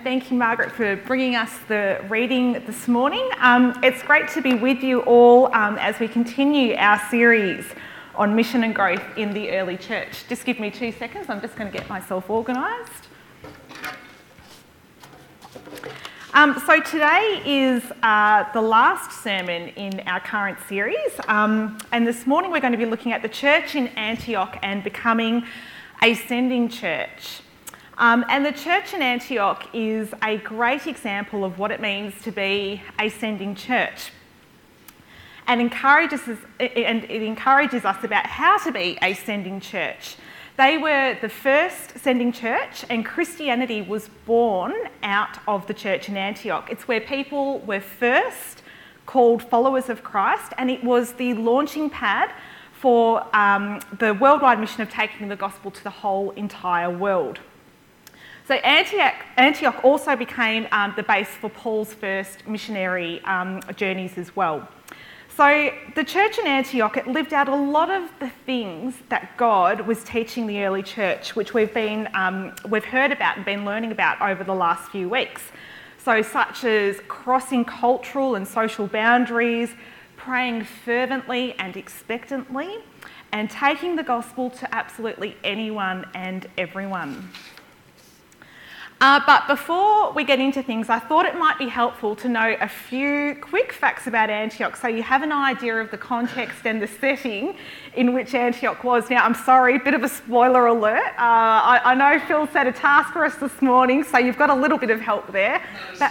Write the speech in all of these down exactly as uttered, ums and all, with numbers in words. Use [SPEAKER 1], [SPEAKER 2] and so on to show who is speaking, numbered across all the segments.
[SPEAKER 1] thank you, Margaret, for bringing us the reading this morning. Um, it's great to be with you all um, as we continue our series on mission and growth in the early church. Just give me two seconds, I'm just going to get myself organised. Um, so today is uh, the last sermon in our current series, um, and this morning we're going to be looking at the church in Antioch and becoming a sending church. Um, and the church in Antioch is a great example of what it means to be a sending church, and encourages us, and it encourages us about how to be a sending church. They were the first sending church, and Christianity was born out of the church in Antioch. It's where people were first called followers of Christ, and it was the launching pad for um, the worldwide mission of taking the gospel to the whole entire world. So Antioch, Antioch also became um, the base for Paul's first missionary um, journeys as well. So the church in Antioch, it lived out a lot of the things that God was teaching the early church, which we've been um, we've heard about and been learning about over the last few weeks. So such as crossing cultural and social boundaries, praying fervently and expectantly, and taking the gospel to absolutely anyone and everyone. Uh, but before we get into things, I thought it might be helpful to know a few quick facts about Antioch so you have an idea of the context and the setting in which Antioch was. Now, I'm sorry, a bit of a spoiler alert. Uh, I, I know Phil set a task for us this morning, so you've got a little bit of help there. But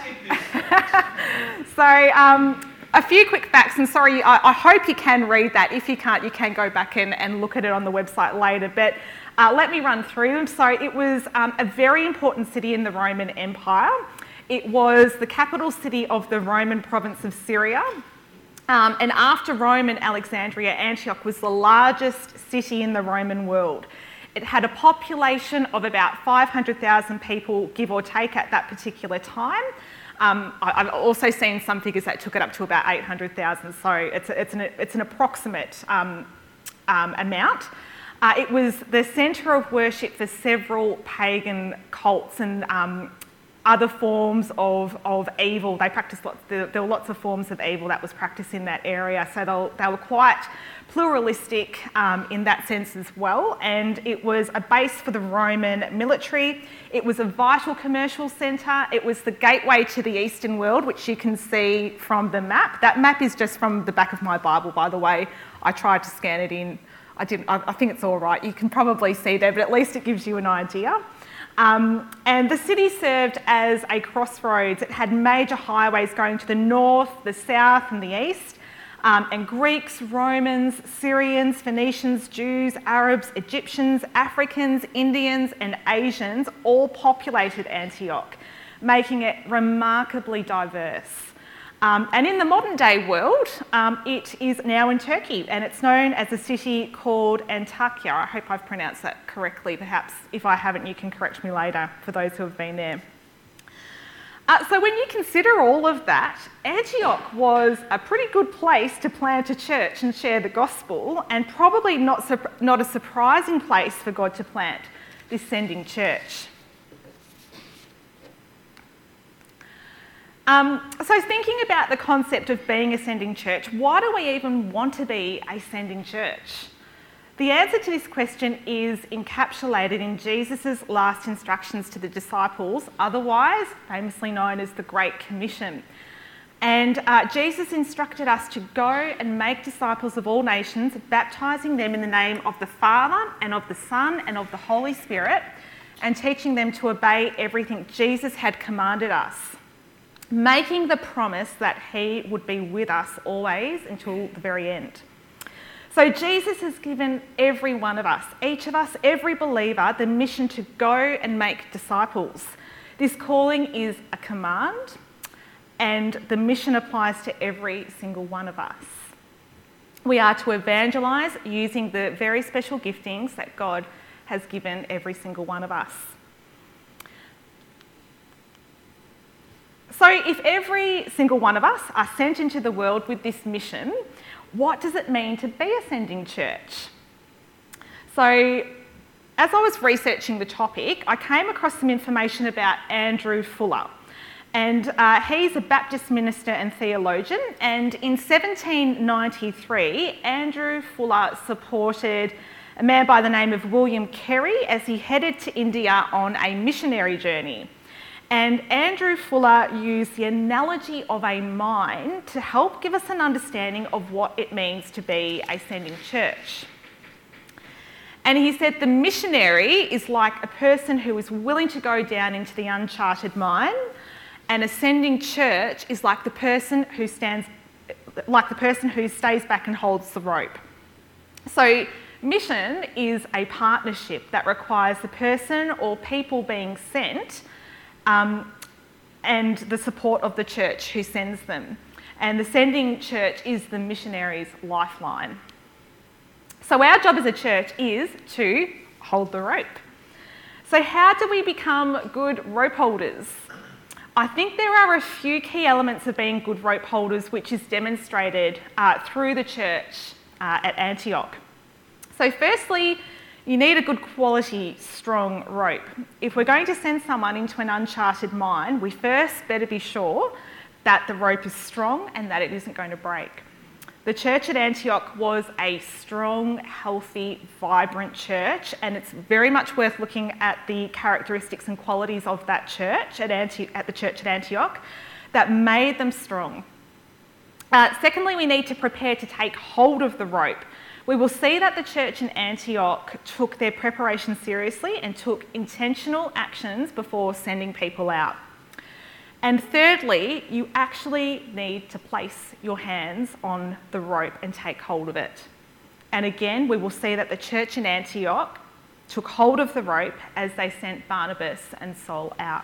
[SPEAKER 1] so, um, a few quick facts, and sorry, I, I hope you can read that. If you can't, you can go back and, and look at it on the website later. But Uh, let me run through them. So it was um, a very important city in the Roman Empire. It was the capital city of the Roman province of Syria. Um, and after Rome and Alexandria, Antioch was the largest city in the Roman world. It had a population of about five hundred thousand people, give or take, at that particular time. Um, I, I've also seen some figures that took it up to about eight hundred thousand, so it's, a, it's, an, it's an approximate um, um, amount. Uh, it was the centre of worship for several pagan cults and um, other forms of, of evil. They practiced lots, there, there were lots of forms of evil that was practiced in that area, so they, they were quite pluralistic um, in that sense as well. And it was a base for the Roman military. It was a vital commercial centre. It was the gateway to the Eastern world, which you can see from the map. That map is just from the back of my Bible, by the way. I tried to scan it in. I didn't. I think it's all right. You can probably see there, but at least it gives you an idea. Um, and the city served as a crossroads. It had major highways going to the north, the south, and the east. Um, and Greeks, Romans, Syrians, Phoenicians, Jews, Arabs, Egyptians, Africans, Indians, and Asians all populated Antioch, making it remarkably diverse. Um, and in the modern day world, um, it is now in Turkey, and it's known as a city called Antakya. I hope I've pronounced that correctly. Perhaps if I haven't, you can correct me later for those who have been there. Uh, so when you consider all of that, Antioch was a pretty good place to plant a church and share the gospel, and probably not, su- not a surprising place for God to plant this sending church. Um, so thinking about the concept of being a sending church, why do we even want to be a sending church? The answer to this question is encapsulated in Jesus' last instructions to the disciples, otherwise famously known as the Great Commission. And uh, Jesus instructed us to go and make disciples of all nations, baptising them in the name of the Father and of the Son and of the Holy Spirit, and teaching them to obey everything Jesus had commanded us, making the promise that he would be with us always until the very end. So Jesus has given every one of us, each of us, every believer, the mission to go and make disciples. This calling is a command, and the mission applies to every single one of us. We are to evangelise using the very special giftings that God has given every single one of us. So if every single one of us are sent into the world with this mission, what does it mean to be a sending church? So as I was researching the topic, I came across some information about Andrew Fuller. And uh, he's a Baptist minister and theologian, and in seventeen ninety-three, Andrew Fuller supported a man by the name of William Carey as he headed to India on a missionary journey. And Andrew Fuller used the analogy of a mine to help give us an understanding of what it means to be a sending church. And he said the missionary is like a person who is willing to go down into the uncharted mine, and a sending church is like the person who stands, like the person who stays back and holds the rope. So mission is a partnership that requires the person or people being sent um, and the support of the church who sends them. And the sending church is the missionary's lifeline. So our job as a church is to hold the rope. So how do we become good rope holders? I think there are a few key elements of being good rope holders which is demonstrated uh, through the church uh, at Antioch. So firstly, you need a good quality, strong rope. If we're going to send someone into an uncharted mine, we first better be sure that the rope is strong and that it isn't going to break. The church at Antioch was a strong, healthy, vibrant church, and it's very much worth looking at the characteristics and qualities of that church at, Anti- at the church at Antioch that made them strong. Uh, secondly, we need to prepare to take hold of the rope. We will see that the church in Antioch took their preparation seriously and took intentional actions before sending people out. And thirdly, you actually need to place your hands on the rope and take hold of it. And again, we will see that the church in Antioch took hold of the rope as they sent Barnabas and Saul out.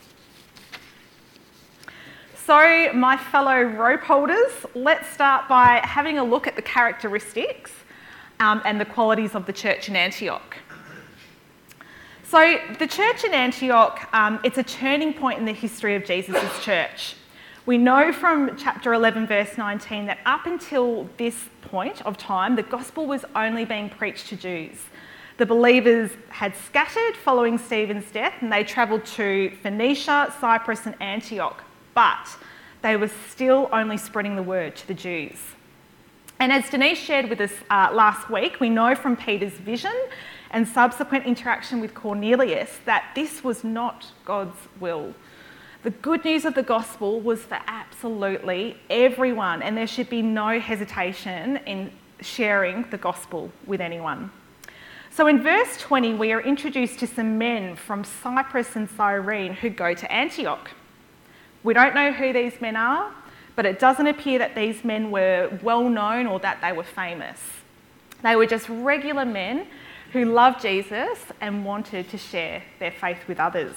[SPEAKER 1] So, my fellow rope holders, let's start by having a look at the characteristics um, and the qualities of the church in Antioch. So the church in Antioch, um, it's a turning point in the history of Jesus' church. We know from chapter eleven, verse nineteen, that up until this point of time, the gospel was only being preached to Jews. The believers had scattered following Stephen's death, and they travelled to Phoenicia, Cyprus and Antioch, but they were still only spreading the word to the Jews. And as Denise shared with us uh, last week, we know from Peter's vision and subsequent interaction with Cornelius that this was not God's will. The good news of the gospel was for absolutely everyone, and there should be no hesitation in sharing the gospel with anyone. So in verse twenty, we are introduced to some men from Cyprus and Cyrene who go to Antioch. We don't know who these men are, but it doesn't appear that these men were well known or that they were famous. They were just regular men who loved Jesus and wanted to share their faith with others.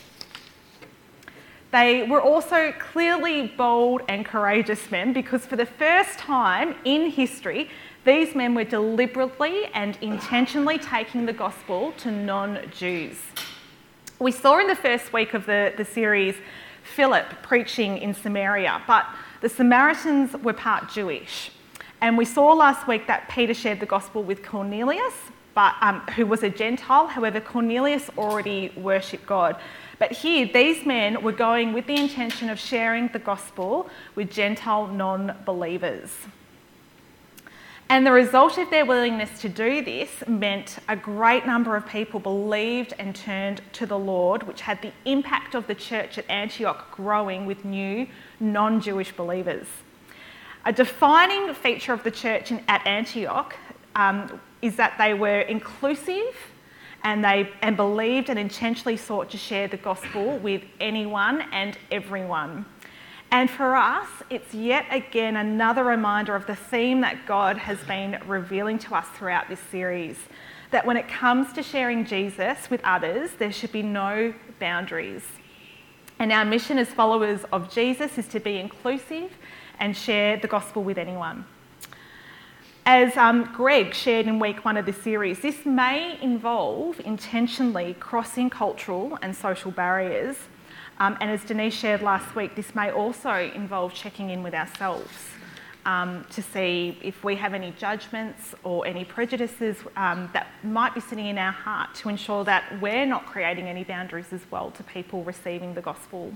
[SPEAKER 1] They were also clearly bold and courageous men because for the first time in history, these men were deliberately and intentionally taking the gospel to non-Jews. We saw in the first week of the, the series Philip preaching in Samaria, but the Samaritans were part Jewish. And we saw last week that Peter shared the gospel with Cornelius, but um, who was a Gentile. However, Cornelius already worshipped God. But here, these men were going with the intention of sharing the gospel with Gentile non-believers. And the result of their willingness to do this meant a great number of people believed and turned to the Lord, which had the impact of the church at Antioch growing with new non-Jewish believers. A defining feature of the church in, at Antioch um, is that they were inclusive and they and believed and intentionally sought to share the gospel with anyone and everyone. And for us, it's yet again another reminder of the theme that God has been revealing to us throughout this series, that when it comes to sharing Jesus with others, there should be no boundaries. And our mission as followers of Jesus is to be inclusive and share the gospel with anyone. As um, Greg shared in week one of the series, this may involve intentionally crossing cultural and social barriers. Um, and as Denise shared last week, this may also involve checking in with ourselves um, to see if we have any judgments or any prejudices um, that might be sitting in our heart, to ensure that we're not creating any boundaries as well to people receiving the gospel.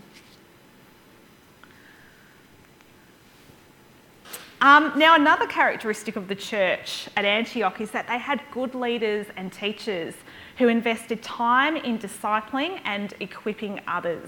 [SPEAKER 1] Um, now, another characteristic of the church at Antioch is that they had good leaders and teachers who invested time in discipling and equipping others.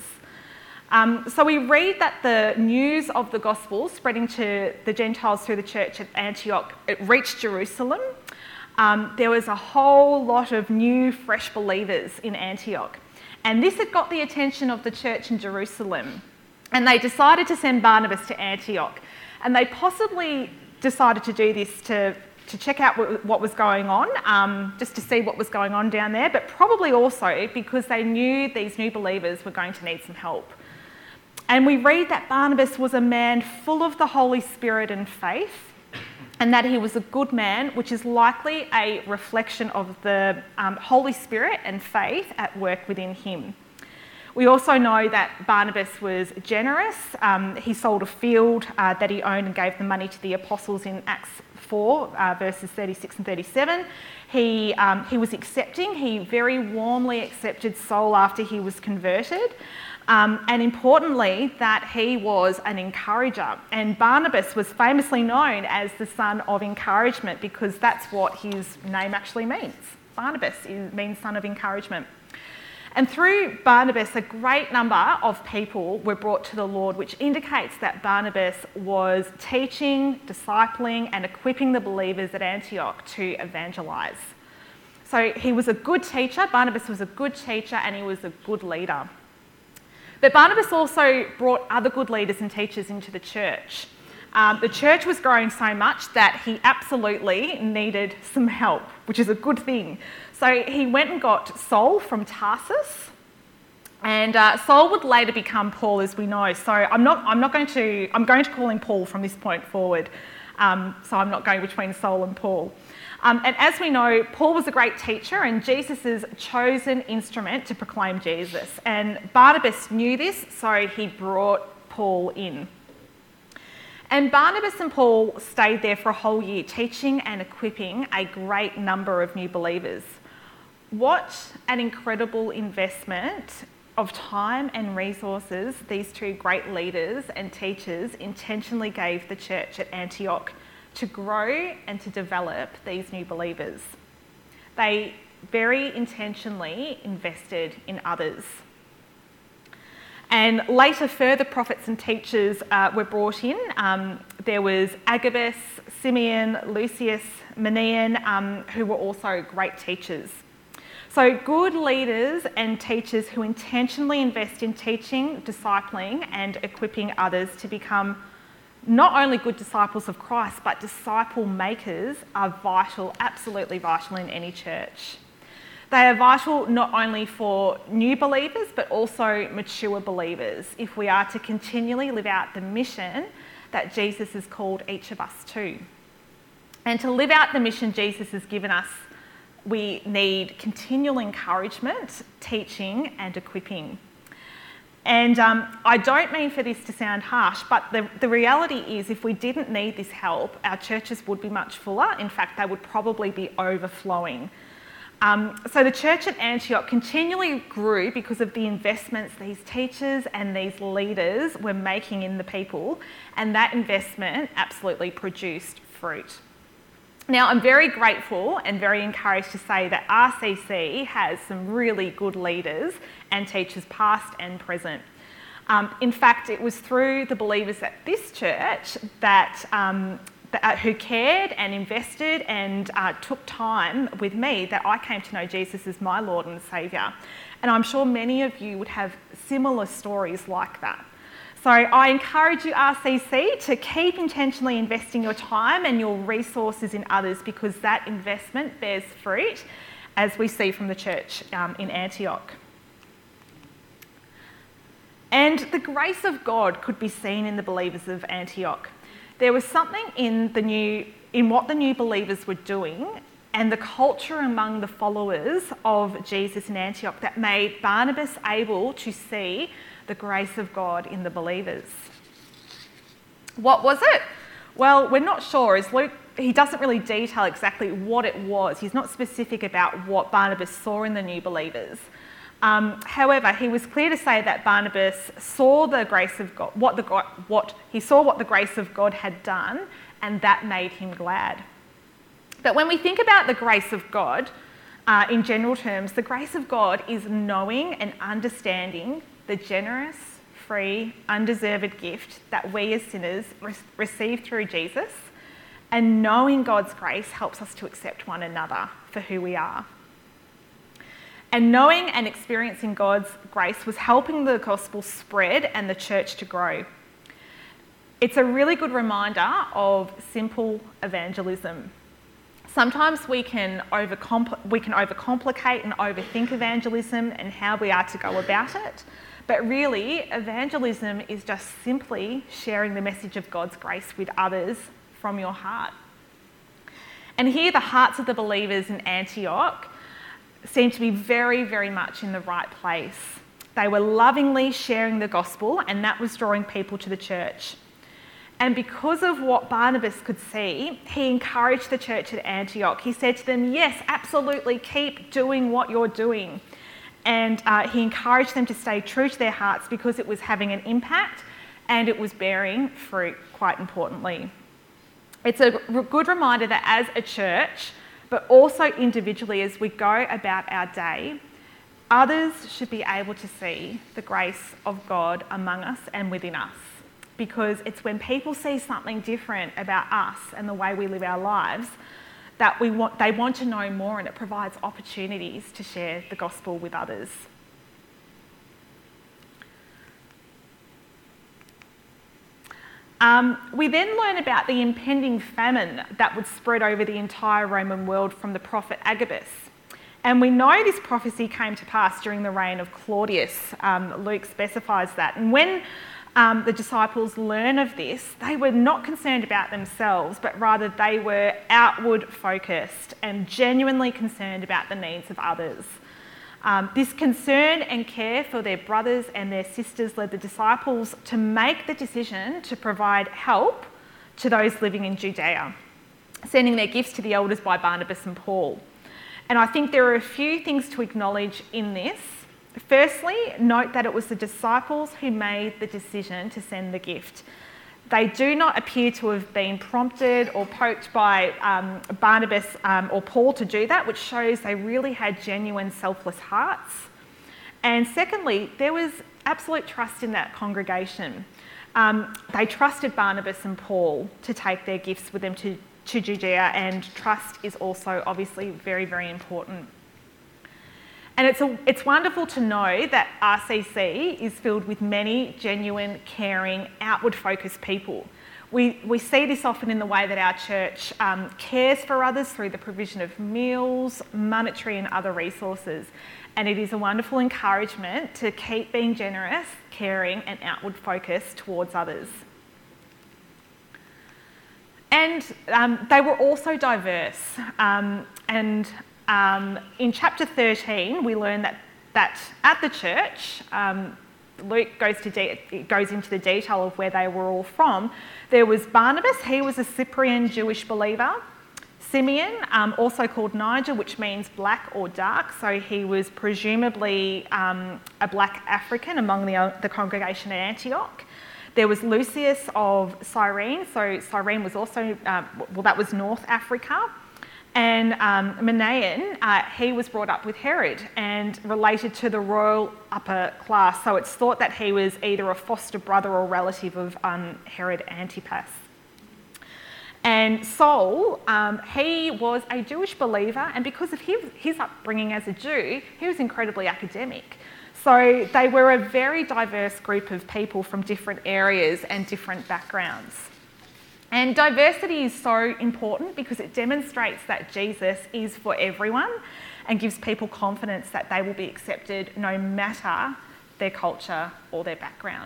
[SPEAKER 1] Um, so we read that the news of the gospel spreading to the Gentiles through the church at Antioch, it reached Jerusalem. Um, there was a whole lot of new, fresh believers in Antioch. And this had got the attention of the church in Jerusalem. And they decided to send Barnabas to Antioch. And they possibly decided to do this to, to check out what, what was going on, um, just to see what was going on down there, but probably also because they knew these new believers were going to need some help. And we read that Barnabas was a man full of the Holy Spirit and faith, and that he was a good man, which is likely a reflection of the um, Holy Spirit and faith at work within him. We also know that Barnabas was generous. Um, he sold a field uh, that he owned and gave the money to the apostles in Acts four, uh, verses thirty-six and thirty-seven. He, um, he was accepting. He very warmly accepted Saul after he was converted. Um, and importantly, that he was an encourager. And Barnabas was famously known as the son of encouragement, because that's what his name actually means. Barnabas means son of encouragement. And through Barnabas, a great number of people were brought to the Lord, which indicates that Barnabas was teaching, discipling, and equipping the believers at Antioch to evangelise. So he was a good teacher. Barnabas was a good teacher, and he was a good leader. But Barnabas also brought other good leaders and teachers into the church. Um, the church was growing so much that he absolutely needed some help, which is a good thing. So he went and got Saul from Tarsus, and uh, Saul would later become Paul, as we know. So I'm not, I'm not going to, I'm going to call him Paul from this point forward. Um, so I'm not going between Saul and Paul. Um, and as we know, Paul was a great teacher and Jesus' chosen instrument to proclaim Jesus. And Barnabas knew this, so he brought Paul in. And Barnabas and Paul stayed there for a whole year, teaching and equipping a great number of new believers. What an incredible investment of time and resources these two great leaders and teachers intentionally gave the church at Antioch to grow and to develop these new believers. They very intentionally invested in others. And later, further prophets and teachers uh, were brought in. Um, there was Agabus, Simeon, Lucius, Manaen, um, who were also great teachers. So good leaders and teachers who intentionally invest in teaching, discipling, and equipping others to become not only good disciples of Christ, but disciple makers are vital, absolutely vital in any church. They are vital not only for new believers, but also mature believers, if we are to continually live out the mission that Jesus has called each of us to. And to live out the mission Jesus has given us, we need continual encouragement, teaching, and equipping. And um, I don't mean for this to sound harsh, but the, the reality is if we didn't need this help, our churches would be much fuller. In fact, they would probably be overflowing. Um, so the church at Antioch continually grew because of the investments these teachers and these leaders were making in the people, and that investment absolutely produced fruit. Now, I'm very grateful and very encouraged to say that R C C has some really good leaders and teachers past and present. Um, in fact, it was through the believers at this church that, um, that who cared and invested and uh, took time with me that I came to know Jesus as my Lord and Saviour. And I'm sure many of you would have similar stories like that. So I encourage you, R C C, to keep intentionally investing your time and your resources in others, because that investment bears fruit, as we see from the church um, in Antioch. And the grace of God could be seen in the believers of Antioch. There was something in the new, in what the new believers were doing and the culture among the followers of Jesus in Antioch that made Barnabas able to see the grace of God in the believers. What was it? Well, we're not sure, as Luke, he doesn't really detail exactly what it was. He's not specific about what Barnabas saw in the new believers. Um, however, he was clear to say that Barnabas saw the grace of God, what the God, what he saw what the grace of God had done, and that made him glad. But when we think about the grace of God, uh, in general terms, the grace of God is knowing and understanding the generous, free, undeserved gift that we as sinners re- receive through Jesus, and knowing God's grace helps us to accept one another for who we are. And knowing and experiencing God's grace was helping the gospel spread and the church to grow. It's a really good reminder of simple evangelism. Sometimes we can, overcompl- we can overcomplicate and overthink evangelism and how we are to go about it. But really, evangelism is just simply sharing the message of God's grace with others from your heart. And here, the hearts of the believers in Antioch seem to be very, very much in the right place. They were lovingly sharing the gospel, and that was drawing people to the church. And because of what Barnabas could see, he encouraged the church at Antioch. He said to them, yes, absolutely, keep doing what you're doing. And uh, he encouraged them to stay true to their hearts because it was having an impact and it was bearing fruit, quite importantly. It's a good reminder that as a church, but also individually as we go about our day, others should be able to see the grace of God among us and within us. Because it's when people see something different about us and the way we live our lives that we want, they want to know more, and it provides opportunities to share the gospel with others. Um, we then learn about the impending famine that would spread over the entire Roman world from the prophet Agabus. And we know this prophecy came to pass during the reign of Claudius. Um, Luke specifies that. And when um, the disciples learn of this, they were not concerned about themselves, but rather they were outward focused and genuinely concerned about the needs of others. Um, this concern and care for their brothers and their sisters led the disciples to make the decision to provide help to those living in Judea, sending their gifts to the elders by Barnabas and Paul. And I think there are a few things to acknowledge in this. Firstly, note that it was the disciples who made the decision to send the gift. They do not appear to have been prompted or poked by um, Barnabas um, or Paul to do that, which shows they really had genuine selfless hearts. And secondly, there was absolute trust in that congregation. Um, they trusted Barnabas and Paul to take their gifts with them to, to Judea, and trust is also obviously very, very important. And it's, a, it's wonderful to know that R C C is filled with many genuine, caring, outward-focused people. We, we see this often in the way that our church um, cares for others through the provision of meals, monetary and other resources. And it is a wonderful encouragement to keep being generous, caring and outward-focused towards others. And um, they were also diverse. Um, and Um, in chapter thirteen, we learn that, that at the church, um, Luke goes, to de- goes into the detail of where they were all from. There was Barnabas, he was a Cyprian Jewish believer. Simeon, um, also called Niger, which means black or dark, so he was presumably um, a black African among the, uh, the congregation at Antioch. There was Lucius of Cyrene, so Cyrene was also, uh, well, that was North Africa. And um, Manaen, uh, he was brought up with Herod and related to the royal upper class. So it's thought that he was either a foster brother or relative of um, Herod Antipas. And Saul, um, he was a Jewish believer, and because of his, his upbringing as a Jew, he was incredibly academic. So they were a very diverse group of people from different areas and different backgrounds. And diversity is so important because it demonstrates that Jesus is for everyone and gives people confidence that they will be accepted no matter their culture or their background.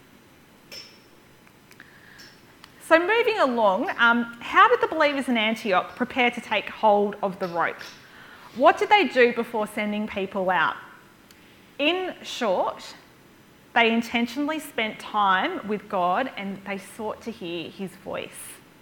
[SPEAKER 1] So moving along, um, how did the believers in Antioch prepare to take hold of the rope? What did they do before sending people out? In short, they intentionally spent time with God and they sought to hear his voice.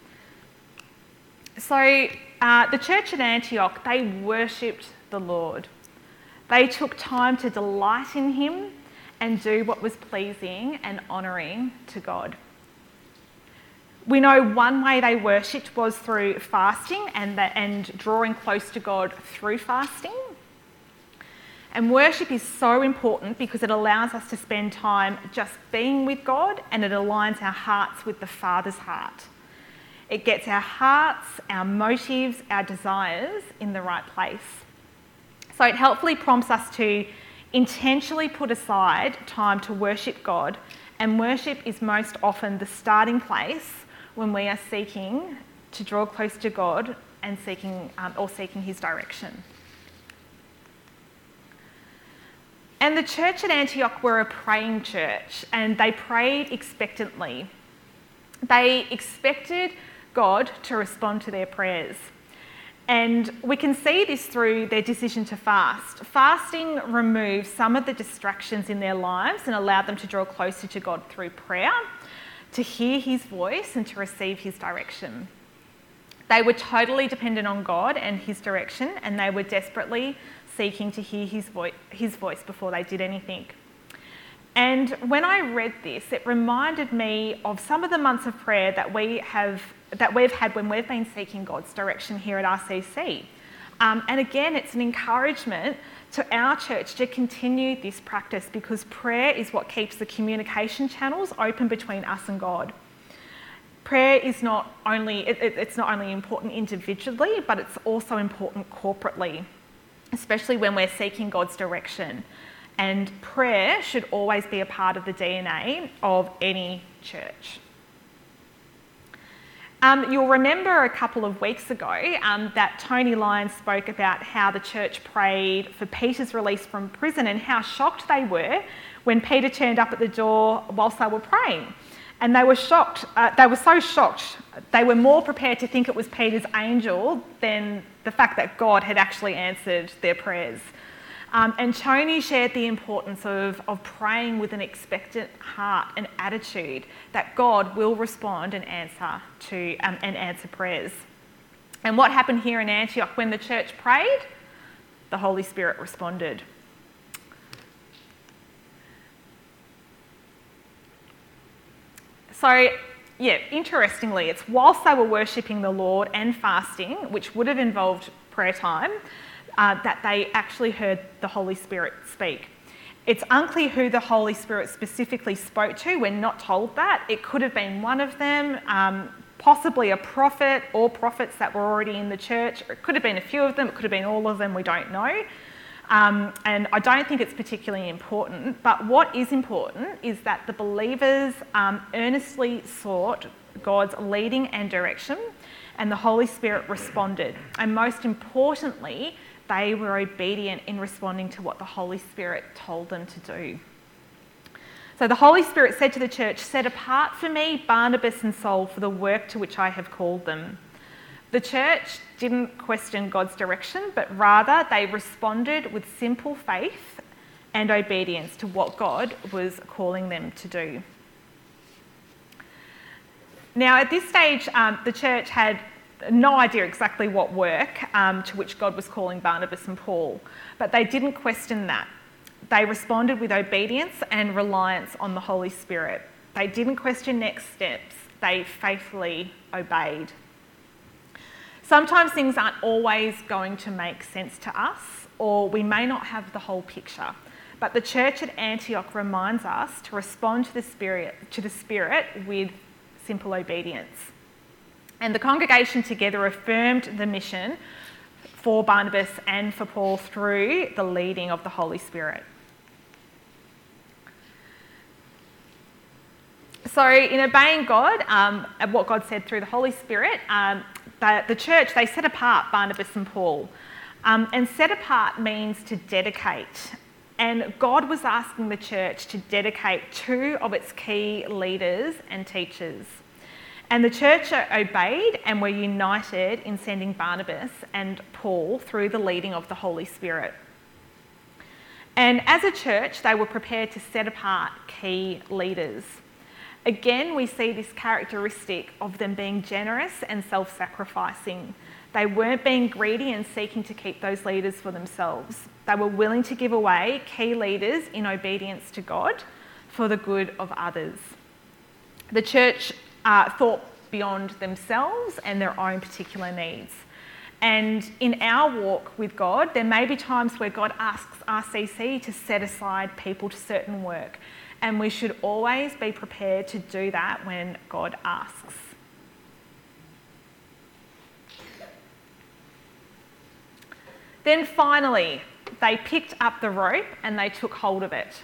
[SPEAKER 1] So uh, the church at Antioch, they worshipped the Lord. They took time to delight in him and do what was pleasing and honouring to God. We know one way they worshipped was through fasting and, the, and drawing close to God through fasting. And worship is so important because it allows us to spend time just being with God, and it aligns our hearts with the Father's heart. It gets our hearts, our motives, our desires in the right place. So it helpfully prompts us to intentionally put aside time to worship God, and worship is most often the starting place when we are seeking to draw close to God and seeking um, or seeking his direction. And the church at Antioch were a praying church, and they prayed expectantly. They expected God to respond to their prayers. And we can see this through their decision to fast. Fasting removed some of the distractions in their lives and allowed them to draw closer to God through prayer, to hear his voice and to receive his direction. They were totally dependent on God and his direction, and they were desperately seeking to hear his voice, his voice before they did anything. And when I read this, it reminded me of some of the months of prayer that we have that we've had when we've been seeking God's direction here at R C C. Um, and again, it's an encouragement to our church to continue this practice, because prayer is what keeps the communication channels open between us and God. Prayer is not only it, it, it's not only important individually, but it's also important corporately, especially when we're seeking God's direction. And prayer should always be a part of the D N A of any church. Um, you'll remember a couple of weeks ago um, that Tony Lyons spoke about how the church prayed for Peter's release from prison and how shocked they were when Peter turned up at the door whilst they were praying. And they were shocked, uh, they were so shocked, they were more prepared to think it was Peter's angel than the fact that God had actually answered their prayers. Um, and Tony shared the importance of, of praying with an expectant heart and attitude that God will respond and answer to um, and answer prayers. And what happened here in Antioch when the church prayed? The Holy Spirit responded. So, yeah, interestingly, it's whilst they were worshipping the Lord and fasting, which would have involved prayer time, Uh, that they actually heard the Holy Spirit speak. It's unclear who the Holy Spirit specifically spoke to. We're not told that. It could have been one of them, um, possibly a prophet or prophets that were already in the church. It could have been a few of them. It could have been all of them. We don't know. Um, and I don't think it's particularly important. But what is important is that the believers um, earnestly sought God's leading and direction, and the Holy Spirit responded. And most importantly, they were obedient in responding to what the Holy Spirit told them to do. So the Holy Spirit said to the church, "Set apart for me Barnabas and Saul for the work to which I have called them." The church didn't question God's direction, but rather they responded with simple faith and obedience to what God was calling them to do. Now, at this stage, um, the church had no idea exactly what work um, to which God was calling Barnabas and Paul, but they didn't question that. They responded with obedience and reliance on the Holy Spirit. They didn't question next steps. They faithfully obeyed. Sometimes things aren't always going to make sense to us, or we may not have the whole picture, but the church at Antioch reminds us to respond to the Spirit, to the Spirit with simple obedience. And the congregation together affirmed the mission for Barnabas and for Paul through the leading of the Holy Spirit. So in obeying God, um, and what God said through the Holy Spirit, um, the, the church, they set apart Barnabas and Paul. Um, and set apart means to dedicate. And God was asking the church to dedicate two of its key leaders and teachers. And the church obeyed and were united in sending Barnabas and Paul through the leading of the Holy Spirit. And as a church, they were prepared to set apart key leaders. Again, we see this characteristic of them being generous and self-sacrificing. They weren't being greedy and seeking to keep those leaders for themselves. They were willing to give away key leaders in obedience to God for the good of others. The church uh, thought beyond themselves and their own particular needs. And in our walk with God, there may be times where God asks R C C to set aside people to certain work, and we should always be prepared to do that when God asks. Then finally, they picked up the rope and they took hold of it.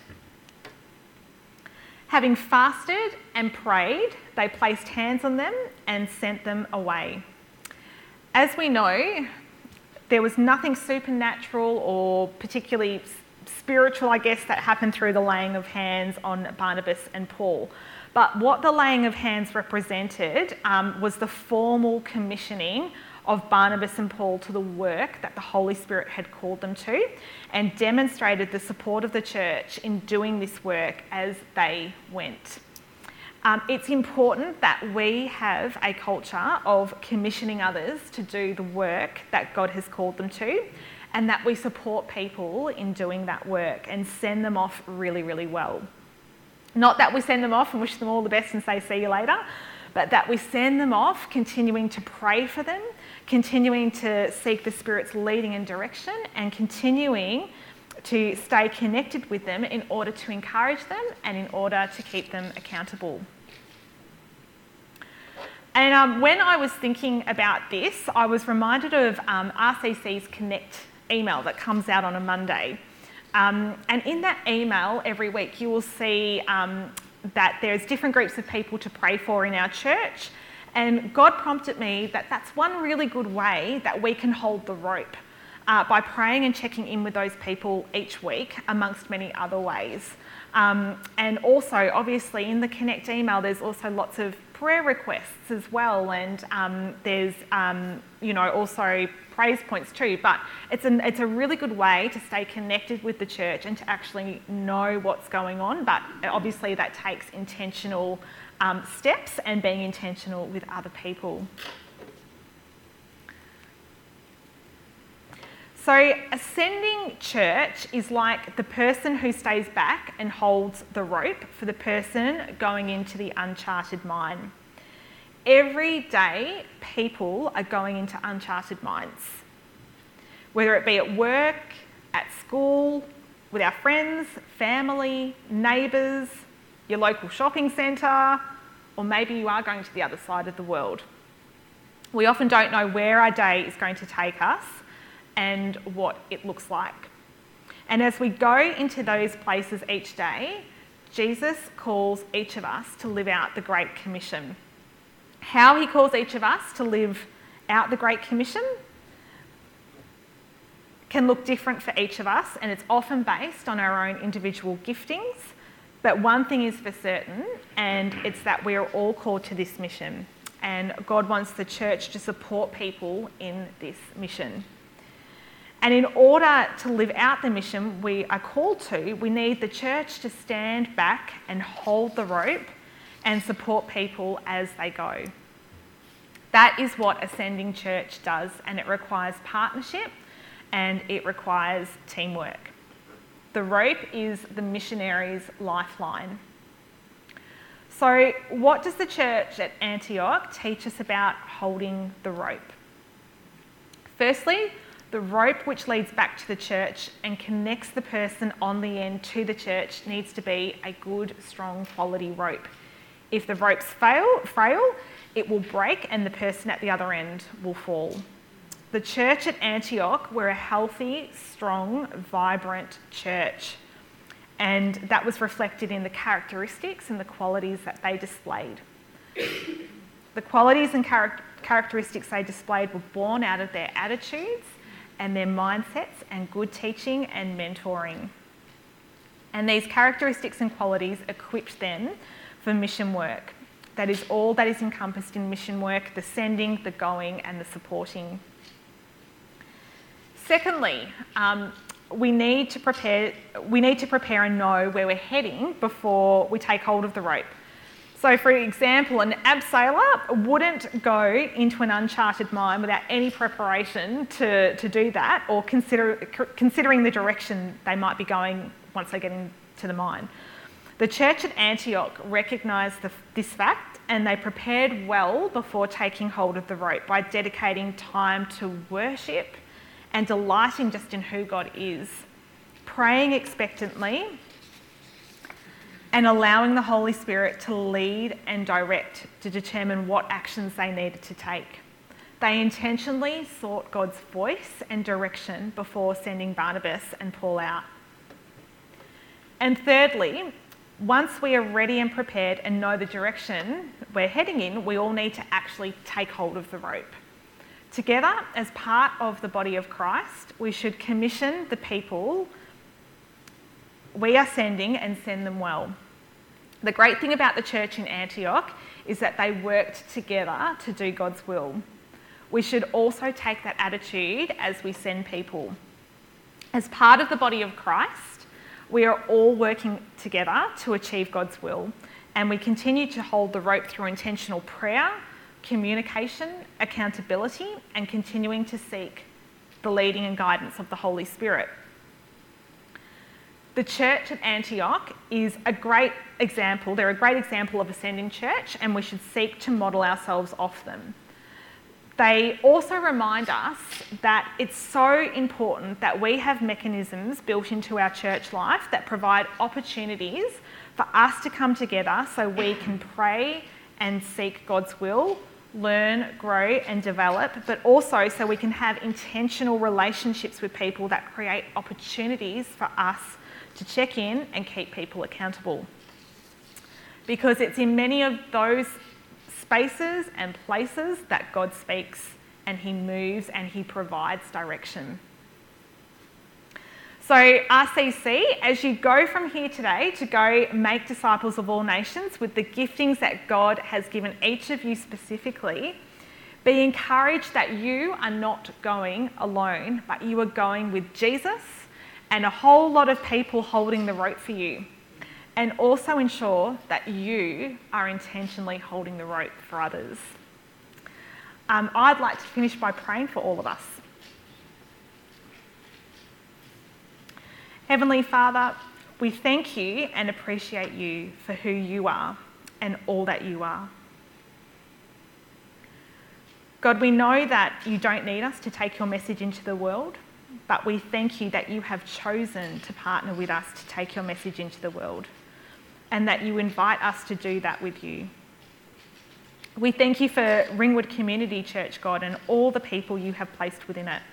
[SPEAKER 1] Having fasted and prayed, they placed hands on them and sent them away. As we know, there was nothing supernatural or particularly spiritual, I guess, that happened through the laying of hands on Barnabas and Paul. But what the laying of hands represented um, was the formal commissioning of Barnabas and Paul to the work that the Holy Spirit had called them to, and demonstrated the support of the church in doing this work as they went. Um, it's important that we have a culture of commissioning others to do the work that God has called them to, and that we support people in doing that work and send them off really, really well. Not that we send them off and wish them all the best and say, see you later, but that we send them off continuing to pray for them, continuing to seek the Spirit's leading and direction, and continuing to stay connected with them in order to encourage them and in order to keep them accountable. And um, when I was thinking about this, I was reminded of um, R C C's Connect email that comes out on a Monday. Um, and in that email every week, you will see um, that there's different groups of people to pray for in our church. And God prompted me that that's one really good way that we can hold the rope, uh, by praying and checking in with those people each week, amongst many other ways. Um, and also, obviously, in the Connect email, there's also lots of prayer requests as well, and um, there's, um, you know, also praise points too. But it's a, it's a really good way to stay connected with the church and to actually know what's going on. But obviously, that takes intentional um, steps and being intentional with other people. So ascending church is like the person who stays back and holds the rope for the person going into the uncharted mine. Every day, people are going into uncharted mines, whether it be at work, at school, with our friends, family, neighbours, your local shopping centre, or maybe you are going to the other side of the world. We often don't know where our day is going to take us and what it looks like. And as we go into those places each day, Jesus calls each of us to live out the Great Commission. How he calls each of us to live out the Great Commission can look different for each of us, and it's often based on our own individual giftings. But one thing is for certain, and it's that we are all called to this mission, and God wants the church to support people in this mission. And in order to live out the mission we are called to, we need the church to stand back and hold the rope and support people as they go. That is what Ascending Church does, and it requires partnership and it requires teamwork. The rope is the missionary's lifeline. So what does the church at Antioch teach us about holding the rope? Firstly, the rope which leads back to the church and connects the person on the end to the church needs to be a good, strong, quality rope. If the rope's fail, frail, it will break and the person at the other end will fall. The church at Antioch were a healthy, strong, vibrant church. And that was reflected in the characteristics and the qualities that they displayed. The qualities and char- characteristics they displayed were born out of their attitudes and their mindsets and good teaching and mentoring. And these characteristics and qualities equipped them for mission work. That is all that is encompassed in mission work: the sending, the going, and the supporting. Secondly, um, we need to prepare. We need to prepare and know where we're heading before we take hold of the rope. So, for example, an abseiler wouldn't go into an uncharted mine without any preparation to, to do that, or consider, considering the direction they might be going once they get into the mine. The church at Antioch recognised the, this fact, and they prepared well before taking hold of the rope by dedicating time to worship and delighting just in who God is, praying expectantly, and allowing the Holy Spirit to lead and direct to determine what actions they needed to take. They intentionally sought God's voice and direction before sending Barnabas and Paul out. And thirdly, once we are ready and prepared and know the direction we're heading in, we all need to actually take hold of the rope. Together, as part of the body of Christ, we should commission the people we are sending and send them well. The great thing about the church in Antioch is that they worked together to do God's will. We should also take that attitude as we send people. As part of the body of Christ, we are all working together to achieve God's will, and we continue to hold the rope through intentional prayer, communication, accountability, and continuing to seek the leading and guidance of the Holy Spirit. The church at Antioch is a great example. They're a great example of a sending church, and we should seek to model ourselves off them. They also remind us that it's so important that we have mechanisms built into our church life that provide opportunities for us to come together so we can pray and seek God's will, learn, grow and develop, but also so we can have intentional relationships with people that create opportunities for us to check in and keep people accountable. Because it's in many of those spaces and places that God speaks and he moves and he provides direction. So R C C, as you go from here today to go make disciples of all nations with the giftings that God has given each of you specifically, be encouraged that you are not going alone, but you are going with Jesus and a whole lot of people holding the rope for you. And also ensure that you are intentionally holding the rope for others. Um, I'd like to finish by praying for all of us. Heavenly Father, we thank you and appreciate you for who you are and all that you are. God, we know that you don't need us to take your message into the world, but we thank you that you have chosen to partner with us to take your message into the world, and that you invite us to do that with you. We thank you for Ringwood Community Church, God, and all the people you have placed within it.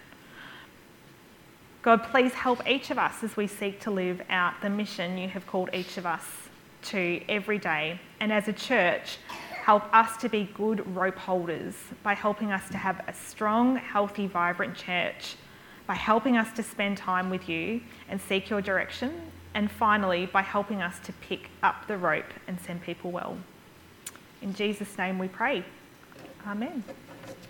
[SPEAKER 1] God, please help each of us as we seek to live out the mission you have called each of us to every day. And as a church, help us to be good rope holders by helping us to have a strong, healthy, vibrant church, by helping us to spend time with you and seek your direction, and finally, by helping us to pick up the rope and send people well. In Jesus' name we pray. Amen.